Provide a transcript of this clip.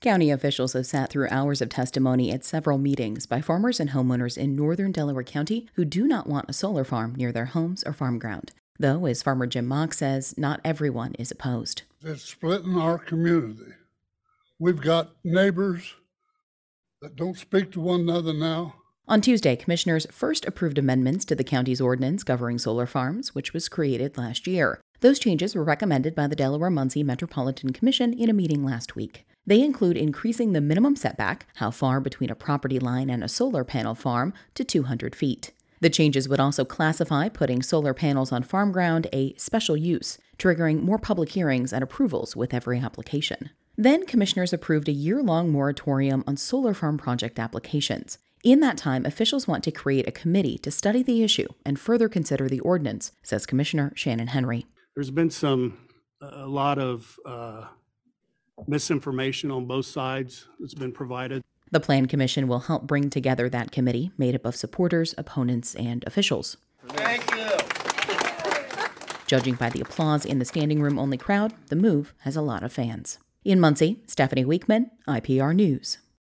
County officials have sat through hours of testimony at several meetings by farmers and homeowners in northern Delaware County who do not want a solar farm near their homes or farm ground. Though, as farmer Jim Mock says, not everyone is opposed. It's splitting our community. We've got neighbors that don't speak to one another now. On Tuesday, commissioners first approved amendments to the county's ordinance governing solar farms, which was created last year. Those changes were recommended by the Delaware-Muncie Metropolitan Commission in a meeting last week. They include increasing the minimum setback, how far between a property line and a solar panel farm, to 200 feet. The changes would also classify putting solar panels on farm ground a special use, triggering more public hearings and approvals with every application. Then, commissioners approved a year-long moratorium on solar farm project applications. In that time, officials want to create a committee to study the issue and further consider the ordinance, says Commissioner Shannon Henry. There's been a lot of misinformation on both sides that's been provided. The Plan Commission will help bring together that committee made up of supporters, opponents, and officials. Thank you. Judging by the applause in the standing room only crowd, the move has a lot of fans. In Muncie, Stephanie Weekman, IPR News.